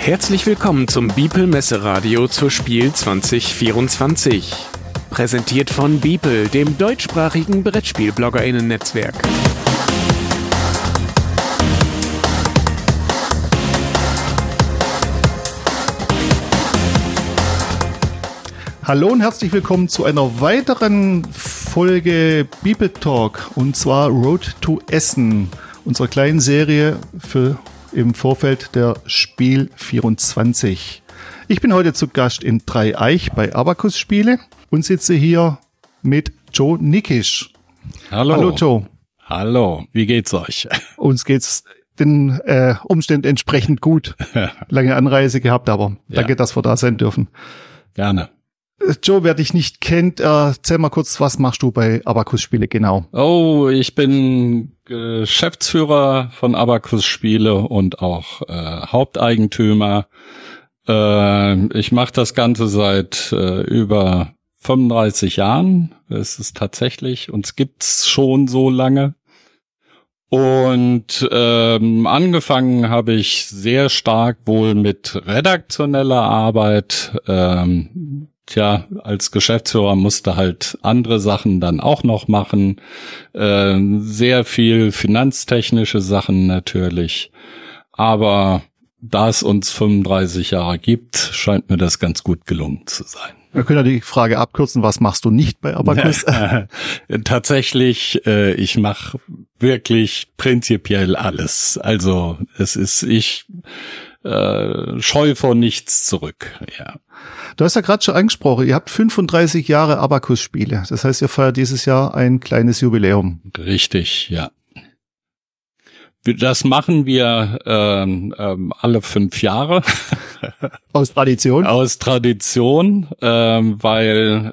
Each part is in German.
Herzlich willkommen zum Beeple Messeradio zur Spiel 2024. Präsentiert von Beeple, dem deutschsprachigen Brettspiel-BloggerInnen-Netzwerk. Hallo und herzlich willkommen zu einer weiteren Folge Beeple Talk, und zwar Road to Essen, unserer kleinen Serie für im Vorfeld der Spiel 24. Ich bin heute zu Gast in Dreieich bei Abacus Spiele und sitze hier mit Joe Nikisch. Hallo. Hallo Joe. Hallo, wie geht's euch? Uns geht's den Umständen entsprechend gut. Lange Anreise gehabt, aber danke, dass wir da sein dürfen. Gerne. Joe, wer dich nicht kennt, erzähl mal kurz, was machst du bei Abacus Spiele genau? Oh, ich bin Geschäftsführer von Abacus Spiele und auch Haupteigentümer. Ich mache das Ganze seit über 35 Jahren. Es ist tatsächlich, uns gibt's schon so lange. Und angefangen habe ich sehr stark wohl mit redaktioneller Arbeit. Als Geschäftsführer musste halt andere Sachen dann auch noch machen. Sehr viel finanztechnische Sachen natürlich. Aber da es uns 35 Jahre gibt, scheint mir das ganz gut gelungen zu sein. Wir können ja die Frage abkürzen, was machst du nicht bei Abacus? Tatsächlich, ich mache wirklich prinzipiell alles. Also ich scheue vor nichts zurück, ja. Du hast ja gerade schon angesprochen, ihr habt 35 Jahre Abacus-Spiele. Das heißt, ihr feiert dieses Jahr ein kleines Jubiläum. Richtig, ja. Das machen wir alle 5 Jahre. Aus Tradition? Aus Tradition, weil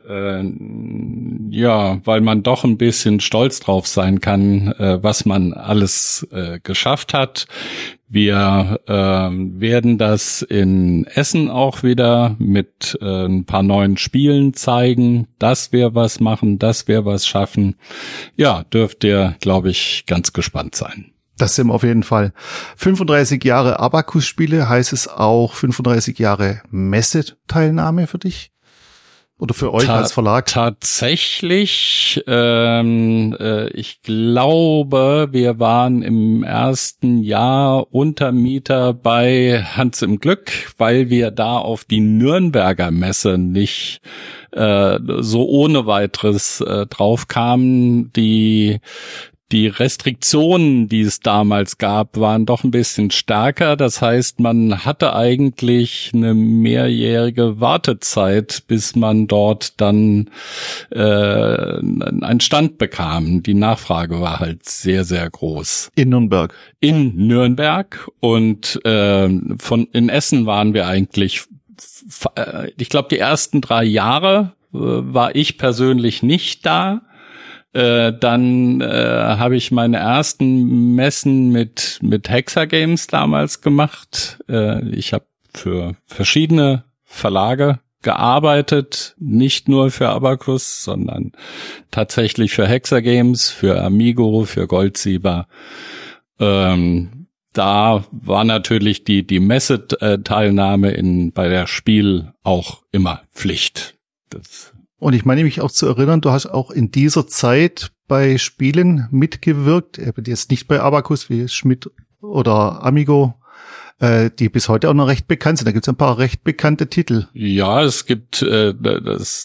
man doch ein bisschen stolz drauf sein kann, was man alles geschafft hat. Wir werden das in Essen auch wieder mit ein paar neuen Spielen zeigen, dass wir was machen, dass wir was schaffen. Ja, dürft ihr, glaube ich, ganz gespannt sein. Das sind wir auf jeden Fall. 35 Jahre Abacus-Spiele, heißt es auch 35 Jahre Messeteilnahme für dich? Oder für euch als Verlag? Tatsächlich, ich glaube, wir waren im ersten Jahr Untermieter bei Hans im Glück, weil wir da auf die Nürnberger Messe nicht so ohne weiteres drauf kamen. Die Restriktionen, die es damals gab, waren doch ein bisschen stärker. Das heißt, man hatte eigentlich eine mehrjährige Wartezeit, bis man dort dann einen Stand bekam. Die Nachfrage war halt sehr, sehr groß. In Nürnberg? In Nürnberg. Und in Essen waren wir eigentlich, ich glaube, die ersten 3 Jahre war ich persönlich nicht da. Dann habe ich meine ersten Messen mit Hexagames damals gemacht. Ich habe für verschiedene Verlage gearbeitet, nicht nur für Abacus, sondern tatsächlich für Hexagames, für Amigo, für Goldsieber. Da war natürlich die Messeteilnahme bei der Spiel auch immer Pflicht. Und ich meine mich auch zu erinnern, du hast auch in dieser Zeit bei Spielen mitgewirkt, jetzt nicht bei Abacus wie Schmidt oder Amigo, die bis heute auch noch recht bekannt sind. Da gibt es ein paar recht bekannte Titel. Ja, es gibt das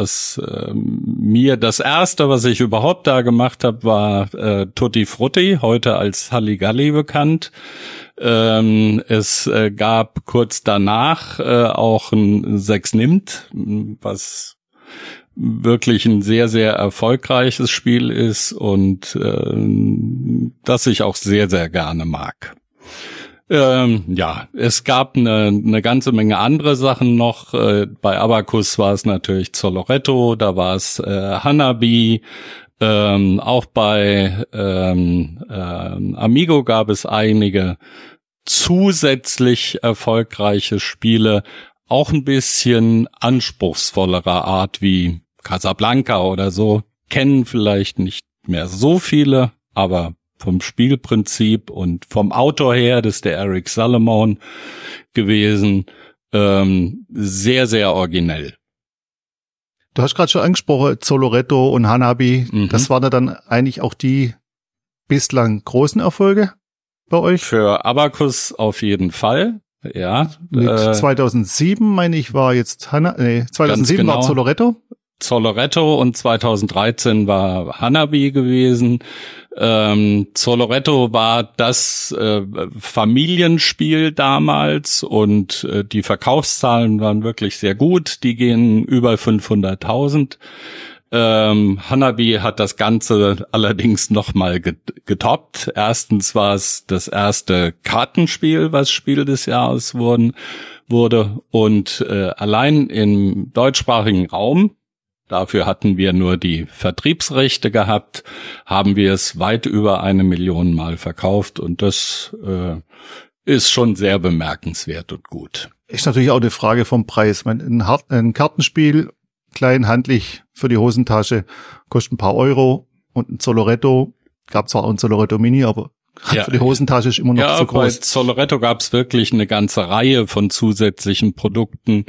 erste, was ich überhaupt da gemacht habe, war Tutti Frutti, heute als Halligalli bekannt. Es gab kurz danach auch ein 6 Nimmt, was wirklich ein sehr, sehr erfolgreiches Spiel ist und das ich auch sehr, sehr gerne mag. Es gab eine ganze Menge andere Sachen noch. Bei Abacus war es natürlich Zoloretto, da war es Hanabi. Auch bei Amigo gab es einige zusätzlich erfolgreiche Spiele, auch ein bisschen anspruchsvollerer Art wie Casablanca oder so. Kennen vielleicht nicht mehr so viele, aber vom Spielprinzip und vom Autor her, das ist der Eric Salomon gewesen, sehr, sehr originell. Du hast gerade schon angesprochen, Zoloretto und Hanabi, das waren ja dann eigentlich auch die bislang großen Erfolge bei euch? Für Abacus auf jeden Fall, ja. Mit 2007, meine ich, war jetzt 2007 genau. war Zoloretto. Zoloretto und 2013 war Hanabi gewesen. Zoloretto war das Familienspiel damals und die Verkaufszahlen waren wirklich sehr gut. Die gehen über 500.000. Hanabi hat das Ganze allerdings nochmal getoppt. Erstens war es das erste Kartenspiel, was Spiel des Jahres wurde. Und allein im deutschsprachigen Raum, dafür hatten wir nur die Vertriebsrechte gehabt, haben wir es weit über 1 Million Mal verkauft. Und das ist schon sehr bemerkenswert und gut. Ist natürlich auch eine Frage vom Preis. Ein Kartenspiel, klein, handlich für die Hosentasche, kostet ein paar Euro. Und ein Zoloretto, gab zwar auch ein Zoloretto Mini, aber für die Hosentasche ist immer noch zu groß. Bei Zoloretto gab es wirklich eine ganze Reihe von zusätzlichen Produkten,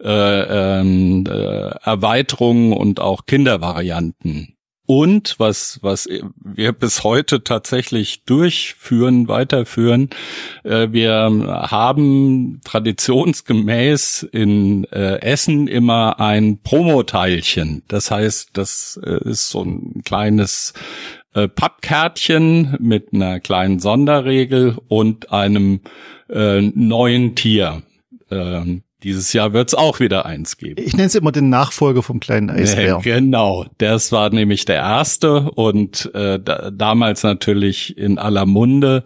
Erweiterungen und auch Kindervarianten. Und was wir bis heute tatsächlich weiterführen, wir haben traditionsgemäß in Essen immer ein Promoteilchen. Das heißt, das ist so ein kleines Pappkärtchen mit einer kleinen Sonderregel und einem neuen Tier. Dieses Jahr wird es auch wieder eins geben. Ich nenne es immer den Nachfolger vom kleinen Eisbär. Genau, das war nämlich der erste und damals natürlich in aller Munde.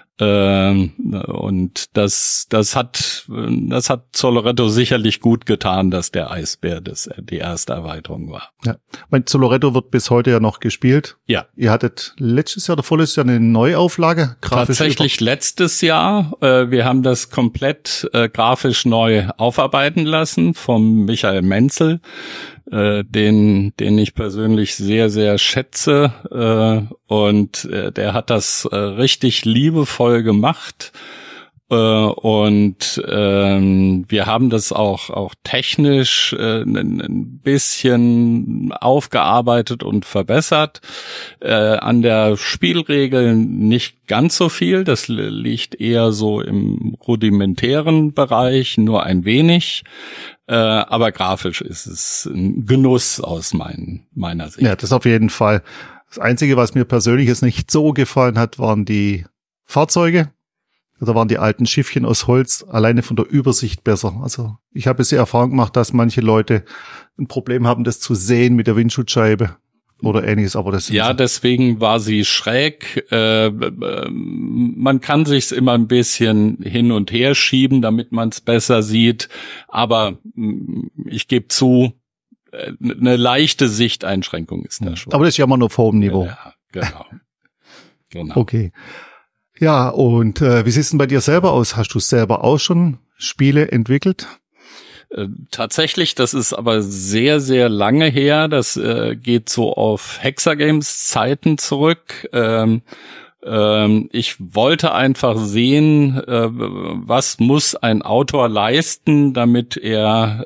Und das hat Zoloretto sicherlich gut getan, dass der Eisbär die erste Erweiterung war. Ja, mein Zoloretto wird bis heute ja noch gespielt. Ja. Ihr hattet letztes Jahr oder vorletztes Jahr eine Neuauflage? Tatsächlich letztes Jahr. Wir haben das komplett grafisch neu aufarbeiten lassen vom Michael Menzel, den ich persönlich sehr, sehr schätze. Und der hat das richtig liebevoll gemacht. Und wir haben das auch technisch ein bisschen aufgearbeitet und verbessert. An der Spielregel nicht ganz so viel. Das liegt eher so im rudimentären Bereich, nur ein wenig. Aber grafisch ist es ein Genuss aus meiner Sicht. Ja, das auf jeden Fall. Das Einzige, was mir persönlich jetzt nicht so gefallen hat, waren die Fahrzeuge. Da waren die alten Schiffchen aus Holz alleine von der Übersicht besser. Also ich habe jetzt die Erfahrung gemacht, dass manche Leute ein Problem haben, das zu sehen mit der Windschutzscheibe oder ähnliches. Aber das ja, deswegen war sie schräg. Man kann sich's immer ein bisschen hin und her schieben, damit man es besser sieht. Aber ich gebe zu, eine leichte Sichteinschränkung ist da schon. Aber das ist ja immer nur auf hohem Niveau. Ja, genau. Okay. Ja, und wie sieht's denn bei dir selber aus? Hast du selber auch schon Spiele entwickelt? Tatsächlich, das ist aber sehr, sehr lange her. Das geht so auf Hexagames-Zeiten zurück. Ich wollte einfach sehen, was muss ein Autor leisten, damit er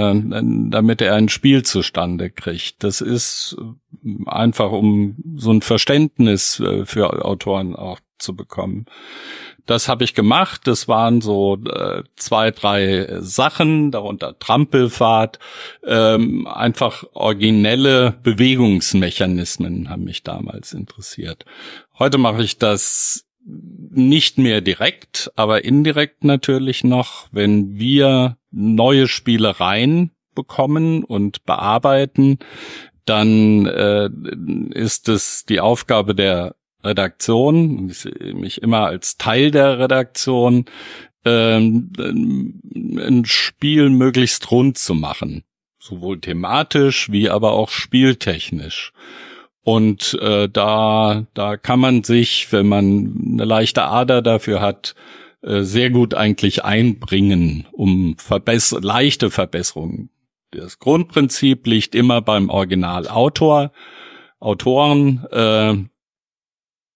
ein Spiel zustande kriegt. Das ist einfach, um so ein Verständnis für Autoren auch zu bekommen. Das habe ich gemacht. Das waren so 2, 3 Sachen, darunter Trampelfahrt. Einfach originelle Bewegungsmechanismen haben mich damals interessiert. Heute mache ich das nicht mehr direkt, aber indirekt natürlich noch, wenn wir neue Spielereien bekommen und bearbeiten, dann ist es die Aufgabe der Redaktion, mich immer als Teil der Redaktion, ein Spiel möglichst rund zu machen. Sowohl thematisch wie aber auch spieltechnisch. Und da kann man sich, wenn man eine leichte Ader dafür hat, sehr gut eigentlich einbringen, um leichte Verbesserungen. Das Grundprinzip liegt immer beim Originalautor, Autoren,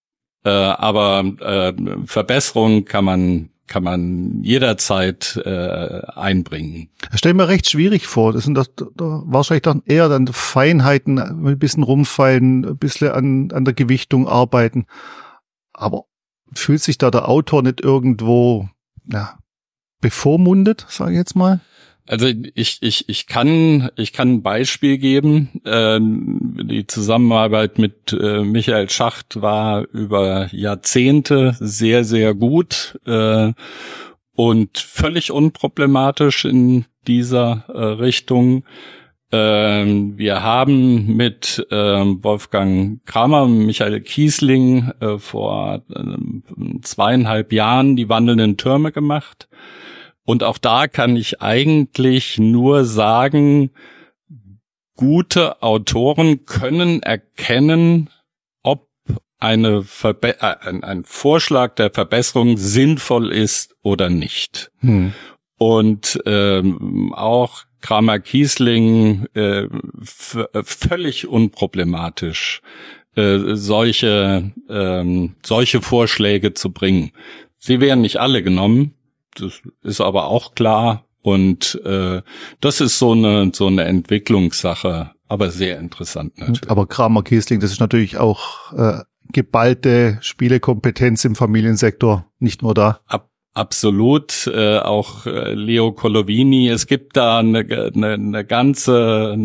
Aber Verbesserungen kann man jederzeit einbringen. Das stelle ich mir recht schwierig vor. Das sind doch wahrscheinlich dann eher dann Feinheiten, ein bisschen rumfallen, ein bisschen an der Gewichtung arbeiten. Aber fühlt sich da der Autor nicht irgendwo bevormundet, sage ich jetzt mal? Also ich kann ein Beispiel geben. Die Zusammenarbeit mit Michael Schacht war über Jahrzehnte sehr, sehr gut und völlig unproblematisch in dieser Richtung. Wir haben mit Wolfgang Kramer und Michael Kiesling vor 2,5 Jahren die wandelnden Türme gemacht. Und auch da kann ich eigentlich nur sagen, gute Autoren können erkennen, ob ein Vorschlag der Verbesserung sinnvoll ist oder nicht. Und auch Kramer-Kiesling völlig unproblematisch solche Vorschläge zu bringen. Sie werden nicht alle genommen. Das ist aber auch klar und das ist so eine Entwicklungssache, aber sehr interessant natürlich. Aber Kramer-Kiesling, das ist natürlich auch geballte Spielekompetenz im Familiensektor, nicht nur da. Absolut, auch Leo Colovini. Es gibt da eine ganze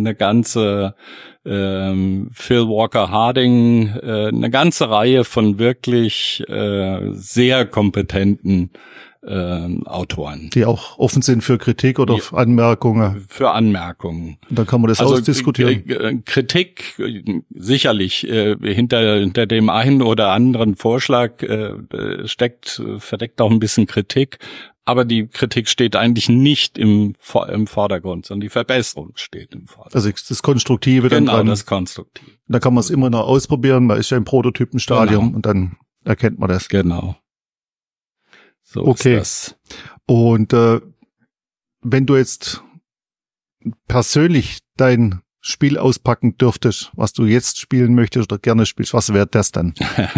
Phil Walker Harding, eine ganze Reihe von wirklich sehr kompetenten Autoren. Die auch offen sind für Kritik oder für Anmerkungen. Für Anmerkungen. Und dann kann man das ausdiskutieren. Kritik sicherlich hinter dem einen oder anderen Vorschlag verdeckt auch ein bisschen Kritik, aber die Kritik steht eigentlich nicht im Vordergrund, sondern die Verbesserung steht im Vordergrund. Also das Konstruktive dann dran. Genau, das Konstruktive. Da kann man es immer noch ausprobieren, man ist ja im Prototypenstadium und dann erkennt man das. Genau. So okay. Ist das. Und wenn du jetzt persönlich dein Spiel auspacken dürftest, was du jetzt spielen möchtest oder gerne spielst, was wäre das dann?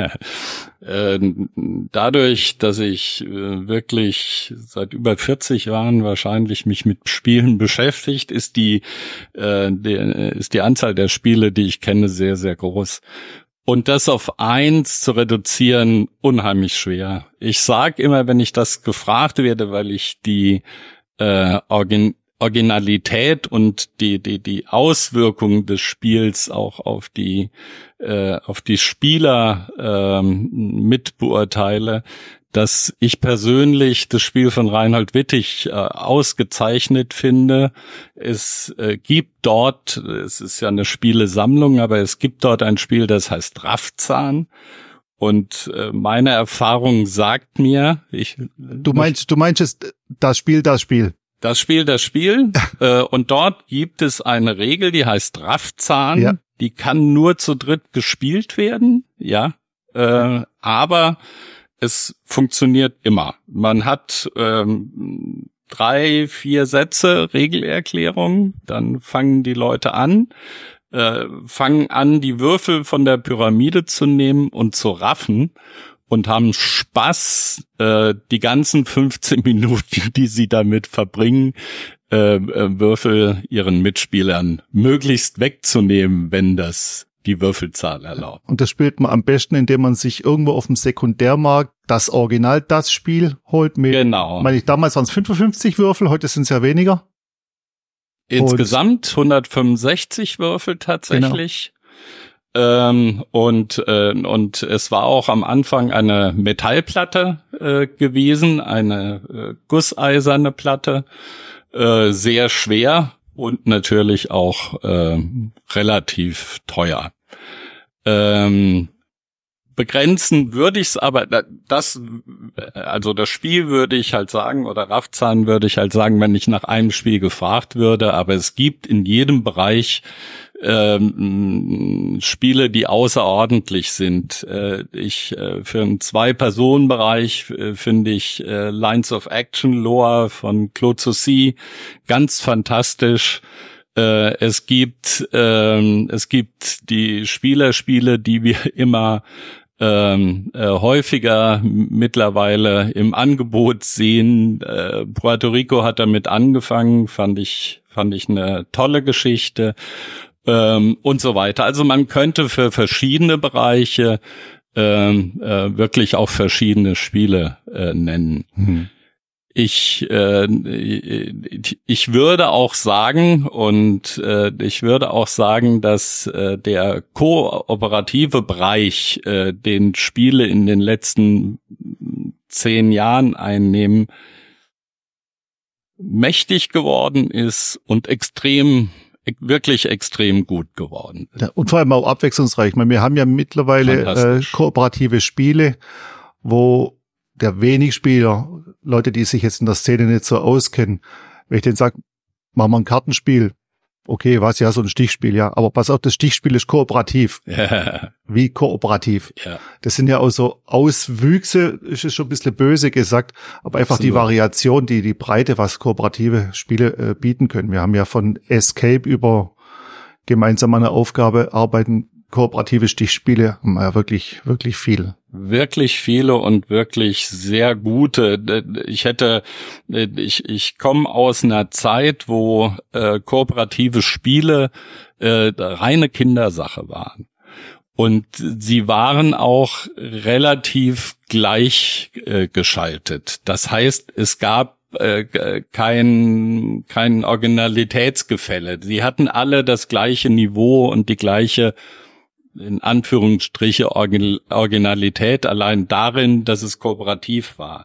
Dadurch, dass ich wirklich seit über 40 Jahren wahrscheinlich mich mit Spielen beschäftigt, ist die Anzahl der Spiele, die ich kenne, sehr, sehr groß. Und das auf 1 zu reduzieren, unheimlich schwer. Ich sag immer, wenn ich das gefragt werde, weil ich die Originalität und die Auswirkungen des Spiels auch auf die Spieler mitbeurteile, dass ich persönlich das Spiel von Reinhold Wittig ausgezeichnet finde. Es gibt dort, es ist ja eine Spielesammlung, aber es gibt dort ein Spiel, das heißt Raffzahn. Und meine Erfahrung sagt mir, Du meinst das Spiel. Das Spiel. Und dort gibt es eine Regel, die heißt Raffzahn. Ja. Die kann nur zu dritt gespielt werden, ja. Aber es funktioniert immer. Man hat 3, 4 Sätze, Regelerklärung, dann fangen die Leute an, die Würfel von der Pyramide zu nehmen und zu raffen und haben Spaß, die ganzen 15 Minuten, die sie damit verbringen, Würfel ihren Mitspielern möglichst wegzunehmen, wenn das die Würfelzahl erlaubt. Und das spielt man am besten, indem man sich irgendwo auf dem Sekundärmarkt das Original, das Spiel holt mit. Genau. Damals waren es 55 Würfel, heute sind es ja weniger. Insgesamt 165 Würfel tatsächlich. Genau. Und es war auch am Anfang eine Metallplatte gewesen, eine gusseiserne Platte, sehr schwer. Und natürlich auch relativ teuer. Begrenzen würde ich es, aber das Spiel würde ich halt sagen, oder Raffzahn würde ich halt sagen, wenn ich nach einem Spiel gefragt würde, aber es gibt in jedem Bereich Spiele, die außerordentlich sind. Für einen 2-Personen-Bereich finde ich Lines of Action Lore von Claude Saucy ganz fantastisch. Es gibt die Spielerspiele, die wir immer häufiger mittlerweile im Angebot sehen. Puerto Rico hat damit angefangen, fand ich eine tolle Geschichte, und so weiter. Also man könnte für verschiedene Bereiche wirklich auch verschiedene Spiele nennen. Ich würde auch sagen, dass der kooperative Bereich, den Spiele in den letzten 10 Jahren einnehmen, mächtig geworden ist und wirklich extrem gut geworden. Ja, und vor allem auch abwechslungsreich. Ich meine, wir haben ja mittlerweile kooperative Spiele, wo der wenig Spieler, Leute, die sich jetzt in der Szene nicht so auskennen, wenn ich denen sage, machen wir ein Kartenspiel, okay, was, ja, so ein Stichspiel, ja, aber pass auf, das Stichspiel ist kooperativ. Ja. Wie kooperativ? Ja. Das sind ja auch so Auswüchse, ist es schon ein bisschen böse gesagt, aber einfach die Variation, die Breite, was kooperative Spiele bieten können. Wir haben ja von Escape über gemeinsam an einer Aufgabe arbeiten, kooperative Stichspiele, haben wir ja wirklich, wirklich viel. Wirklich viele und wirklich sehr gute. Ich komme aus einer Zeit, wo kooperative Spiele reine Kindersache waren. Und sie waren auch relativ gleich geschaltet. Das heißt, es gab kein Originalitätsgefälle. Sie hatten alle das gleiche Niveau und die gleiche, in Anführungsstriche, Originalität, allein darin, dass es kooperativ war.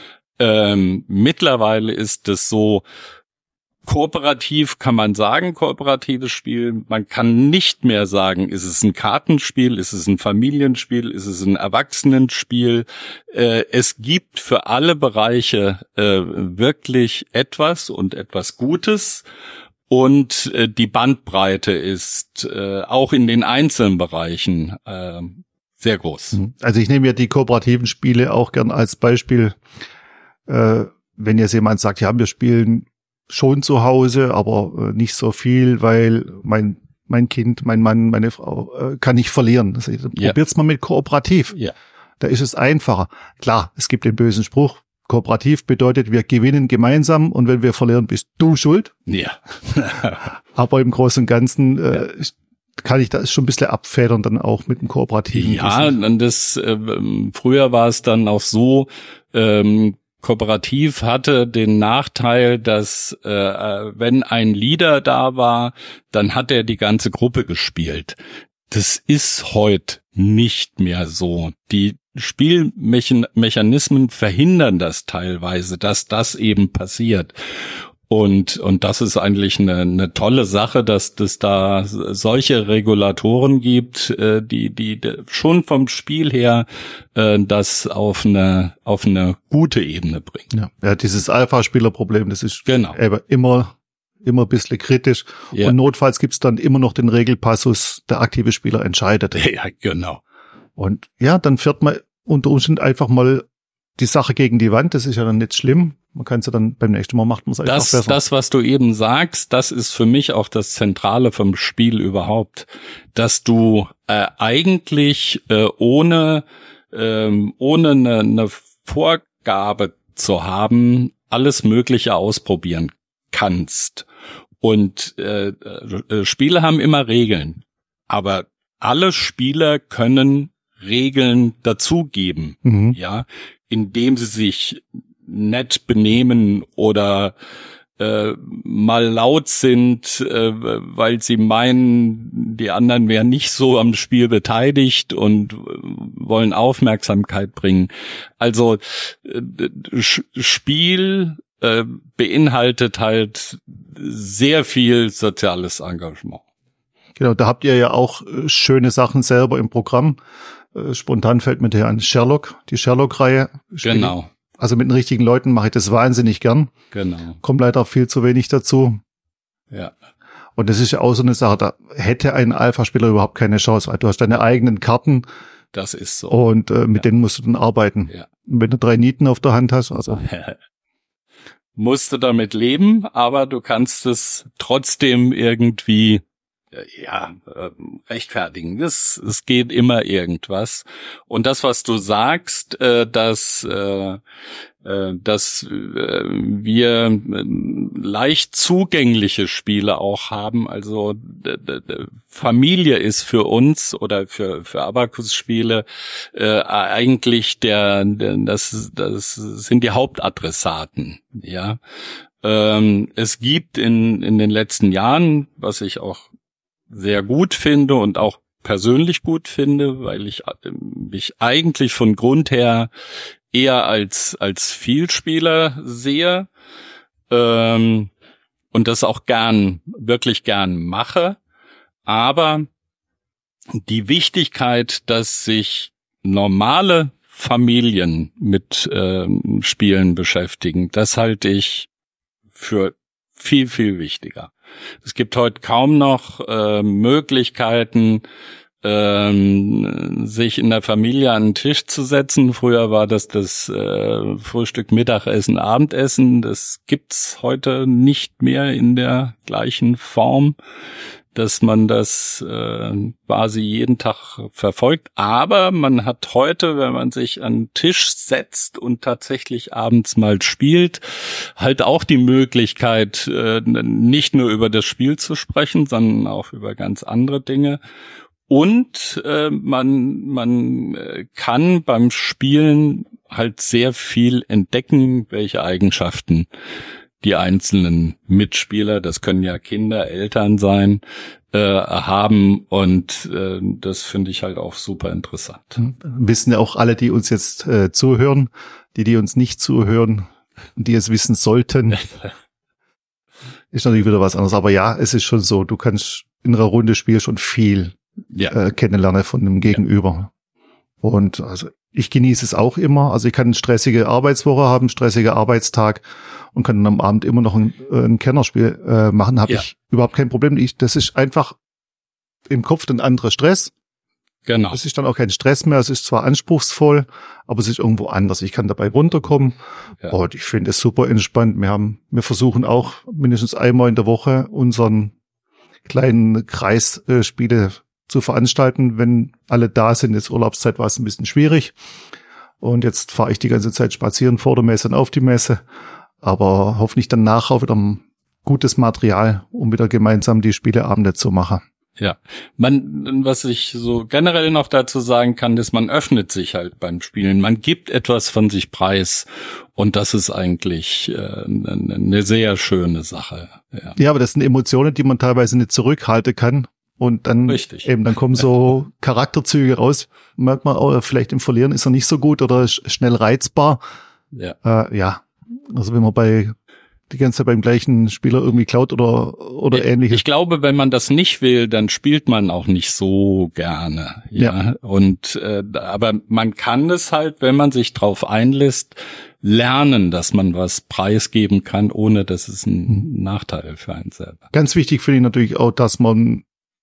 Mittlerweile ist es so, kooperativ kann man sagen, kooperatives Spiel. Man kann nicht mehr sagen, ist es ein Kartenspiel, ist es ein Familienspiel, ist es ein Erwachsenenspiel. Es gibt für alle Bereiche wirklich etwas und etwas Gutes. Und die Bandbreite ist auch in den einzelnen Bereichen sehr groß. Also ich nehme ja die kooperativen Spiele auch gern als Beispiel, wenn jetzt jemand sagt, ja, wir spielen schon zu Hause, aber nicht so viel, weil mein Kind, mein Mann, meine Frau kann nicht verlieren. Also, probiert's mal mit kooperativ. Ja. Da ist es einfacher. Klar, es gibt den bösen Spruch, kooperativ bedeutet, wir gewinnen gemeinsam und wenn wir verlieren, bist du schuld. Ja. Aber im Großen und Ganzen kann ich das schon ein bisschen abfedern, dann auch mit dem Kooperativen. Ja, und das früher war es dann auch so, Kooperativ hatte den Nachteil, dass wenn ein Leader da war, dann hat er die ganze Gruppe gespielt. Das ist heute nicht mehr so. Die Spielmechanismen verhindern das teilweise, dass das eben passiert. Und das ist eigentlich eine tolle Sache, dass es da solche Regulatoren gibt, die schon vom Spiel her das auf eine gute Ebene bringen. Ja, dieses Alpha-Spieler-Problem, das ist genau immer ein bisschen kritisch. Ja. Und notfalls gibt's dann immer noch den Regelpassus, der aktive Spieler entscheidet. Ja, genau. Und ja, dann fährt man unter Umständen einfach mal die Sache gegen die Wand. Das ist ja dann nicht schlimm. Man kann es ja dann beim nächsten Mal macht man es einfach besser. Das, was du eben sagst, das ist für mich auch das Zentrale vom Spiel überhaupt, dass du eigentlich ohne eine Vorgabe zu haben, alles Mögliche ausprobieren kannst. Und Spiele haben immer Regeln, aber alle Spieler können Regeln dazugeben, ja, indem sie sich nett benehmen oder mal laut sind, weil sie meinen, die anderen wären nicht so am Spiel beteiligt und wollen Aufmerksamkeit bringen. Also Spiel beinhaltet halt sehr viel soziales Engagement. Genau, da habt ihr ja auch schöne Sachen selber im Programm. Spontan fällt mir der an Sherlock, die Sherlock-Reihe. Genau. Also mit den richtigen Leuten mache ich das wahnsinnig gern. Genau. Kommt leider viel zu wenig dazu. Ja. Und das ist ja auch so eine Sache, da hätte ein Alpha-Spieler überhaupt keine Chance, weil du hast deine eigenen Karten. Das ist so. Und mit denen musst du dann arbeiten. Ja. Und wenn du 3 Nieten auf der Hand hast, also. Musst du damit leben, aber du kannst es trotzdem irgendwie rechtfertigen. Es geht immer irgendwas. Und das, was du sagst, dass wir leicht zugängliche Spiele auch haben. Also Familie ist für uns oder für Abacus-Spiele eigentlich das sind die Hauptadressaten. Ja, es gibt in den letzten Jahren, was ich auch sehr gut finde und auch persönlich gut finde, weil ich mich eigentlich von Grund her eher als Vielspieler sehe und das auch wirklich gern mache. Aber die Wichtigkeit, dass sich normale Familien mit Spielen beschäftigen, das halte ich für viel, viel wichtiger. Es gibt heute kaum noch Möglichkeiten, sich in der Familie an den Tisch zu setzen. Früher war das Frühstück, Mittagessen, Abendessen. Das gibt's heute nicht mehr in der gleichen Form, dass man das quasi jeden Tag verfolgt. Aber man hat heute, wenn man sich an den Tisch setzt und tatsächlich abends mal spielt, halt auch die Möglichkeit, nicht nur über das Spiel zu sprechen, sondern auch über ganz andere Dinge. Und man kann beim Spielen halt sehr viel entdecken, welche Eigenschaften die einzelnen Mitspieler, das können ja Kinder, Eltern sein, haben, und das finde ich halt auch super interessant. Wissen ja auch alle, die uns jetzt zuhören, die uns nicht zuhören, die es wissen sollten, ist natürlich wieder was anderes. Aber ja, es ist schon so, du kannst in einer Runde spielen schon viel kennenlernen von dem Gegenüber. Und also ich genieße es auch immer. Also ich kann eine stressige Arbeitswoche haben, einen stressigen Arbeitstag und kann dann am Abend immer noch ein Kennerspiel machen. Habe ich überhaupt kein Problem. Das ist einfach im Kopf ein anderer Stress. Genau. Es ist dann auch kein Stress mehr. Es ist zwar anspruchsvoll, aber es ist irgendwo anders. Ich kann dabei runterkommen. Ja. Und ich finde es super entspannt. Wir versuchen auch mindestens einmal in der Woche unseren kleinen Kreis Spiele zu veranstalten, wenn alle da sind. Jetzt Urlaubszeit war es ein bisschen schwierig. Und jetzt fahre ich die ganze Zeit spazieren vor der Messe und auf die Messe. Aber hoffentlich dann nachher auch wieder ein gutes Material, um wieder gemeinsam die Spieleabende zu machen. Ja, was ich so generell noch dazu sagen kann, ist, man öffnet sich halt beim Spielen. Man gibt etwas von sich preis. Und das ist eigentlich eine sehr schöne Sache. Ja, aber das sind Emotionen, die man teilweise nicht zurückhalten kann. Und dann dann kommen so Charakterzüge raus. Merkt man, oh, vielleicht im Verlieren ist er nicht so gut oder ist schnell reizbar. Ja. Also wenn man die ganze Zeit beim gleichen Spieler irgendwie klaut oder ähnliches. Ich glaube, wenn man das nicht will, dann spielt man auch nicht so gerne. Ja. Und aber man kann es halt, wenn man sich drauf einlässt, lernen, dass man was preisgeben kann, ohne dass es ein Nachteil für einen selber. Ganz wichtig finde ich natürlich auch, dass man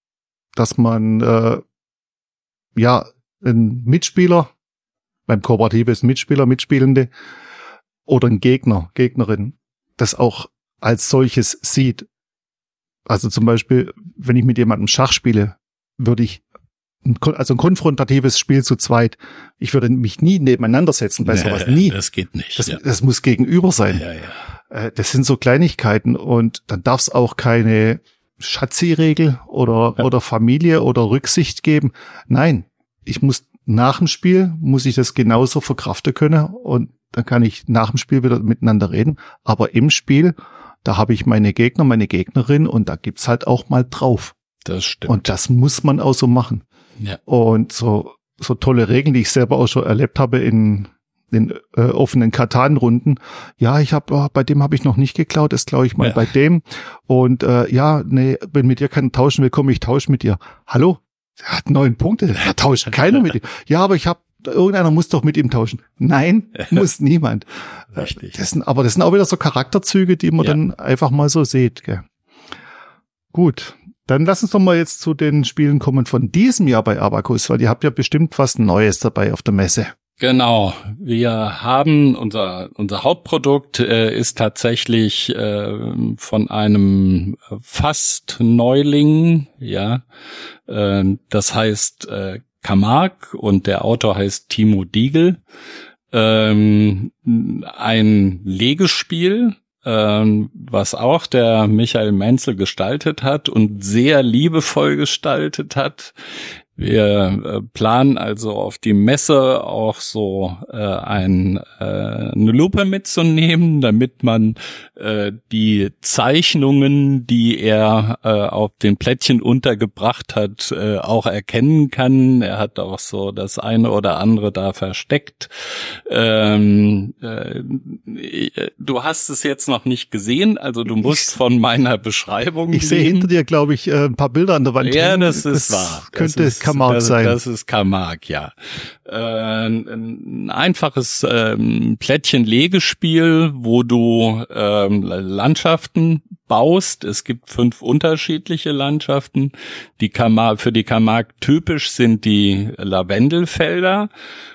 ein Mitspieler, beim Kooperative ist Mitspieler, Mitspielende oder ein Gegnerin, das auch als solches sieht. Also zum Beispiel, wenn ich mit jemandem Schach spiele, würde ich ein konfrontatives Spiel zu zweit, ich würde mich nie nebeneinander setzen bei sowas, nie. Das geht nicht. Das muss gegenüber sein. Ja. Das sind so Kleinigkeiten, und dann darf es auch keine Schatzi-Regel oder Familie oder Rücksicht geben. Nein, ich muss nach dem Spiel, muss ich das genauso verkraften können, und dann kann ich nach dem Spiel wieder miteinander reden. Aber im Spiel, da habe ich meine Gegner, meine Gegnerin, und da gibt's halt auch mal drauf. Das stimmt. Und das muss man auch so machen. Ja. Und so tolle Regeln, die ich selber auch schon erlebt habe in den offenen Katan-Runden. Ja, bei dem habe ich noch nicht geklaut, das klaue ich mal bei dem. Und wenn mit dir keiner tauschen will, komm, ich tausche mit dir. Hallo? Er hat 9 Punkte, da tauscht keiner mit ihm. Ja, aber irgendeiner muss doch mit ihm tauschen. Nein, muss niemand. Richtig. Das sind auch wieder so Charakterzüge, die man dann einfach mal so sieht. Gell. Gut, dann lass uns doch mal jetzt zu den Spielen kommen von diesem Jahr bei Abacus, weil ihr habt ja bestimmt was Neues dabei auf der Messe. Genau, wir haben unser Hauptprodukt ist tatsächlich von einem Fast-Neuling, ja, das heißt Camargue und der Autor heißt Timo Diegel, ein Legespiel, was auch der Michael Menzel gestaltet hat und sehr liebevoll gestaltet hat. Wir planen also auf die Messe auch so eine Lupe mitzunehmen, damit man die Zeichnungen, die er auf den Plättchen untergebracht hat, auch erkennen kann. Er hat auch so das eine oder andere da versteckt. Du hast es jetzt noch nicht gesehen, also du musst von meiner Beschreibung Ich sehe hinter dir, glaube ich, ein paar Bilder an der Wand. Ja, das ist wahr. Könnte Camargue sein. Das ist Camargue, ja. Ein einfaches Plättchen-Legespiel, wo du Landschaften baust. Es gibt 5 unterschiedliche Landschaften. Für die Camargue typisch sind die Lavendelfelder,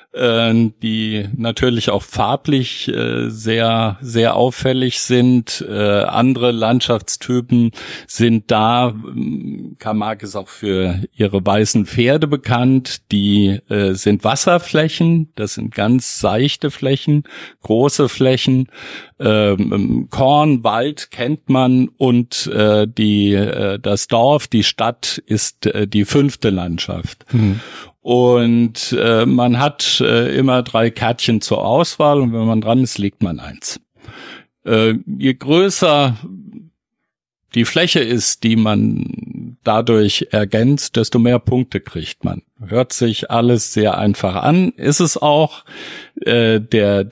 die natürlich auch farblich sehr, sehr auffällig sind. Andere Landschaftstypen sind da. Camargue ist auch für ihre weißen Pferde bekannt. Die sind Wasserflächen. Das sind ganz seichte Flächen, große Flächen. Korn, Wald kennt man und das Dorf, die Stadt ist die 5. Landschaft. Und man hat immer 3 Kärtchen zur Auswahl und wenn man dran ist, legt man 1. Je größer die Fläche ist, die man dadurch ergänzt, desto mehr Punkte kriegt man. Hört sich alles sehr einfach an, ist es auch. Der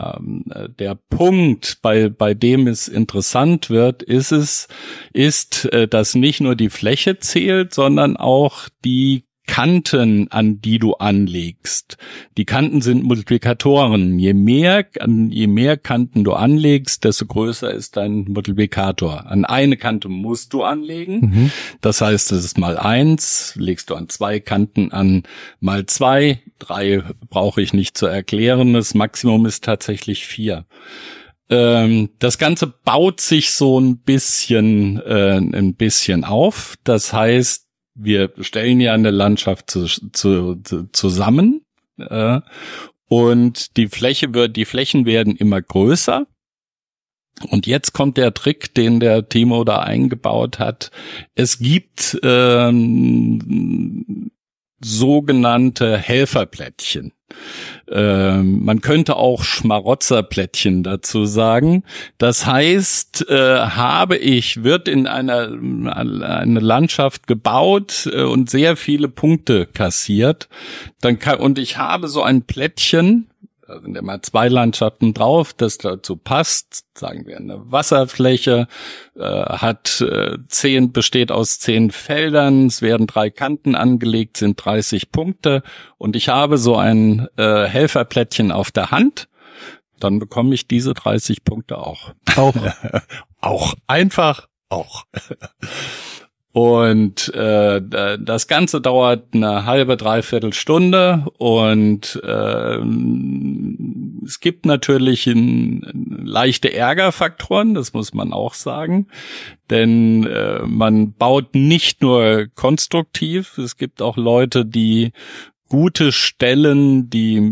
Punkt, bei dem es interessant wird, ist, dass nicht nur die Fläche zählt, sondern auch die Kanten, an die du anlegst. Die Kanten sind Multiplikatoren. Je mehr Kanten du anlegst, desto größer ist dein Multiplikator. An eine Kante musst du anlegen. Das heißt, es ist mal 1, legst du an 2 Kanten an mal 2. 3 brauche ich nicht zu erklären. Das Maximum ist tatsächlich 4. Das Ganze baut sich so ein bisschen auf. Das heißt, wir stellen ja eine Landschaft zusammen und die Flächen werden immer größer. Und jetzt kommt der Trick, den der Timo da eingebaut hat. Es gibt sogenannte Helferplättchen. Man könnte auch Schmarotzerplättchen dazu sagen. Das heißt, wird in eine Landschaft gebaut und sehr viele Punkte kassiert. Und ich habe so ein Plättchen, da sind immer 2 Landschaften drauf, das dazu passt, sagen wir eine Wasserfläche, besteht aus 10 Feldern, es werden 3 Kanten angelegt, sind 30 Punkte und ich habe so ein Helferplättchen auf der Hand, dann bekomme ich diese 30 Punkte auch. Auch. Einfach auch. Und das Ganze dauert eine halbe, dreiviertel Stunde und es gibt natürlich leichte Ärgerfaktoren, das muss man auch sagen, denn man baut nicht nur konstruktiv, es gibt auch Leute, die gute Stellen,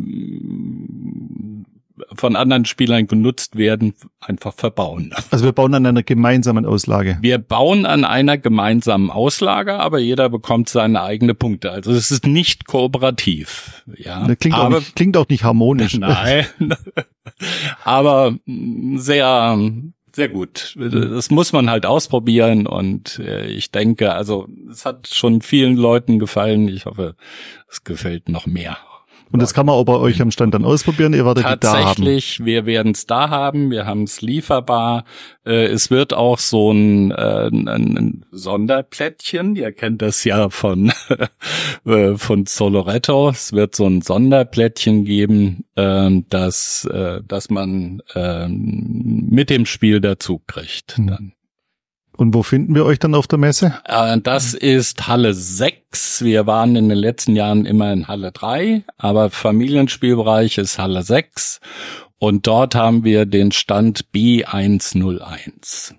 die von anderen Spielern genutzt werden, einfach verbauen. Also wir bauen an einer gemeinsamen Auslage. Wir bauen an einer gemeinsamen Auslage, aber jeder bekommt seine eigene Punkte. Also es ist nicht kooperativ. Ja, das klingt auch nicht harmonisch. Nein, aber sehr, sehr gut. Das muss man halt ausprobieren und ich denke, also es hat schon vielen Leuten gefallen. Ich hoffe, es gefällt noch mehr. Und das kann man auch bei euch am Stand dann ausprobieren. Ihr werdet die da haben. Tatsächlich, wir werden es da haben. Wir haben es lieferbar. Es wird auch so ein Sonderplättchen. Ihr kennt das ja von Soloretto. Es wird so ein Sonderplättchen geben, dass man mit dem Spiel dazu kriegt. Dann. Und wo finden wir euch dann auf der Messe? Das ist Halle 6. Wir waren in den letzten Jahren immer in Halle 3, aber Familienspielbereich ist Halle 6. Und dort haben wir den Stand B101.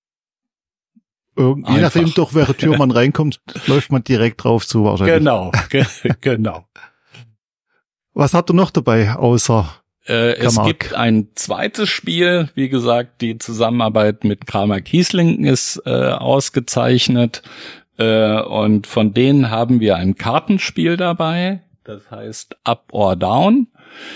Je nachdem, durch welche Tür man reinkommt, läuft man direkt drauf zu wahrscheinlich. Genau. Was habt ihr noch dabei, außer es gibt ein zweites Spiel, wie gesagt, die Zusammenarbeit mit Kramer Kiesling ist ausgezeichnet und von denen haben wir ein Kartenspiel dabei, das heißt Up or Down.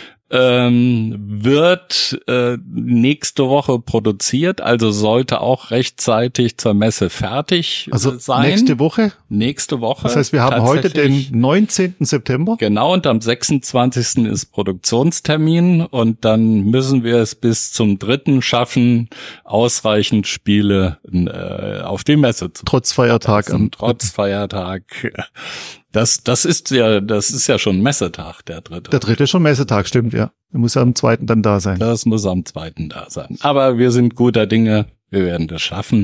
Wird nächste Woche produziert, also sollte auch rechtzeitig zur Messe fertig sein. Nächste Woche? Nächste Woche. Das heißt, wir haben heute den 19. September. Genau, und am 26. ist Produktionstermin und dann müssen wir es bis zum 3. schaffen, ausreichend Spiele auf die Messe zu. Trotz Feiertag. Trotz Feiertag. Das ist ja schon Messetag, der 3. Der 3. ist schon Messetag, stimmt, ja. Der muss ja am 2. dann da sein. Das muss am 2. da sein. Aber wir sind guter Dinge. Wir werden das schaffen.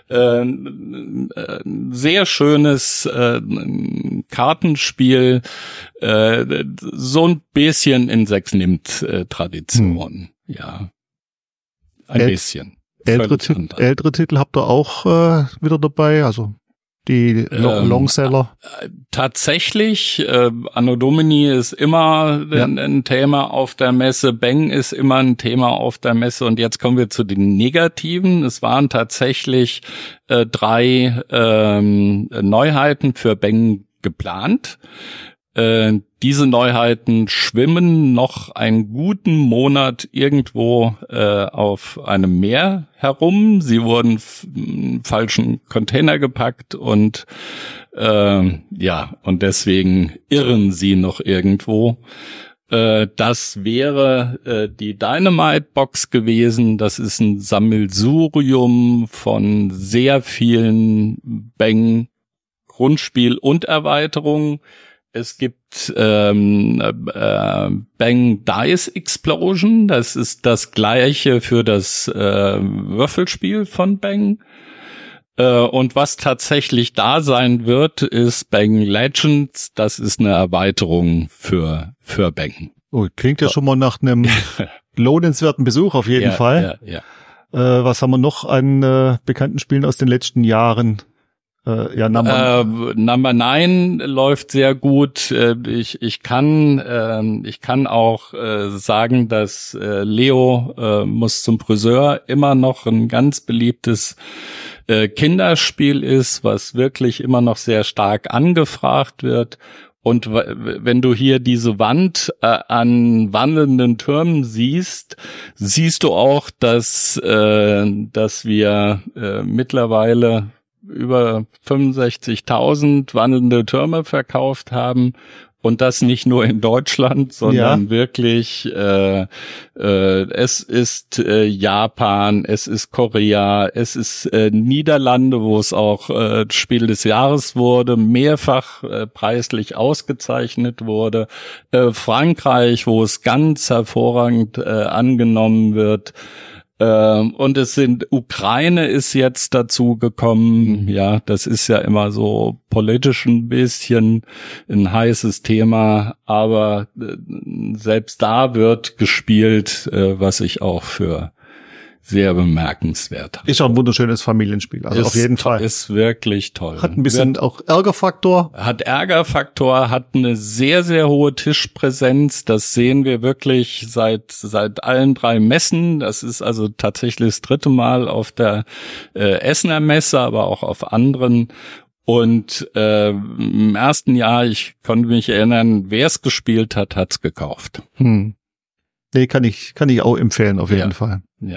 Sehr schönes Kartenspiel, so ein bisschen in 6 nimmt Tradition. Ja, ein bisschen. Ältere Titel habt ihr auch wieder dabei, also die Longseller? Tatsächlich, Anno Domini ist immer ein Thema auf der Messe, Bang ist immer ein Thema auf der Messe und jetzt kommen wir zu den Negativen. Es waren tatsächlich 3 Neuheiten für Bang geplant. Diese Neuheiten schwimmen noch einen guten Monat irgendwo auf einem Meer herum. Sie wurden in falschen Container gepackt und und deswegen irren sie noch irgendwo. Das wäre die Dynamite Box gewesen. Das ist ein Sammelsurium von sehr vielen Bang Grundspiel und Erweiterungen. Es gibt Bang Dice Explosion, das ist das gleiche für das Würfelspiel von Bang. Und was tatsächlich da sein wird, ist Bang Legends, das ist eine Erweiterung für Bang. Oh, klingt ja schon mal nach einem lohnenswerten Besuch auf jeden Fall. Ja. Was haben wir noch an bekannten Spielen aus den letzten Jahren? Number 9 läuft sehr gut. Ich kann auch sagen, dass Leo muss zum Friseur immer noch ein ganz beliebtes Kinderspiel ist, was wirklich immer noch sehr stark angefragt wird. Und wenn du hier diese Wand an wandelnden Türmen siehst du auch, dass wir mittlerweile über 65.000 wandelnde Türme verkauft haben und das nicht nur in Deutschland, sondern wirklich es ist Japan, es ist Korea, es ist Niederlande, wo es auch Spiel des Jahres wurde, mehrfach preislich ausgezeichnet wurde, Frankreich, wo es ganz hervorragend angenommen wird. Und Ukraine ist jetzt dazu gekommen, ja, das ist ja immer so politisch ein bisschen ein heißes Thema, aber selbst da wird gespielt, was ich auch für sehr bemerkenswert habe. Ist auch ein wunderschönes Familienspiel, also auf jeden Fall. Ist wirklich toll. Hat ein bisschen auch Ärgerfaktor. Hat eine sehr, sehr hohe Tischpräsenz. Das sehen wir wirklich seit allen 3 Messen. Das ist also tatsächlich das 3. Mal auf der Essener Messe, aber auch auf anderen. Und im ersten Jahr, ich konnte mich erinnern, wer es gespielt hat, hat's gekauft. Nee, kann ich auch empfehlen, auf jeden Fall. Ja.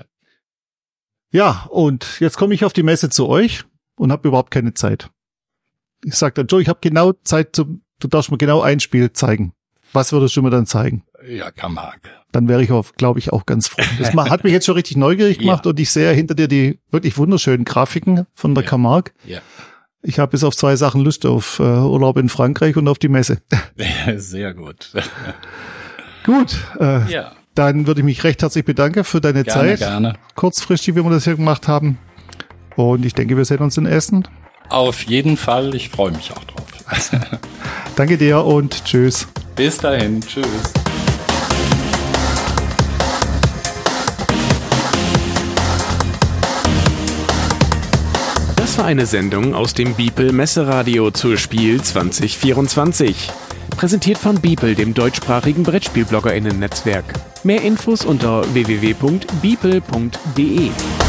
Ja, und jetzt komme ich auf die Messe zu euch und habe überhaupt keine Zeit. Ich sag dann, Joe, ich habe genau Zeit, du darfst mir genau ein Spiel zeigen. Was würdest du mir dann zeigen? Ja, Camargue. Dann wäre ich, glaube ich, auch ganz froh. Das hat mich jetzt schon richtig neugierig gemacht und ich sehe hinter dir die wirklich wunderschönen Grafiken von der Camargue. Ja. Ich habe bis auf 2 Sachen Lust, auf Urlaub in Frankreich und auf die Messe. Sehr gut. Gut. Dann würde ich mich recht herzlich bedanken für deine Zeit. Gerne. Kurzfristig, wie wir das hier gemacht haben. Und ich denke, wir sehen uns in Essen. Auf jeden Fall, ich freue mich auch drauf. Danke dir und tschüss. Bis dahin, tschüss. Das war eine Sendung aus dem Beeple Messeradio zur Spiel 2024. Präsentiert von Beeple, dem deutschsprachigen BrettspielbloggerInnen-Netzwerk. Mehr Infos unter www.beeple.de.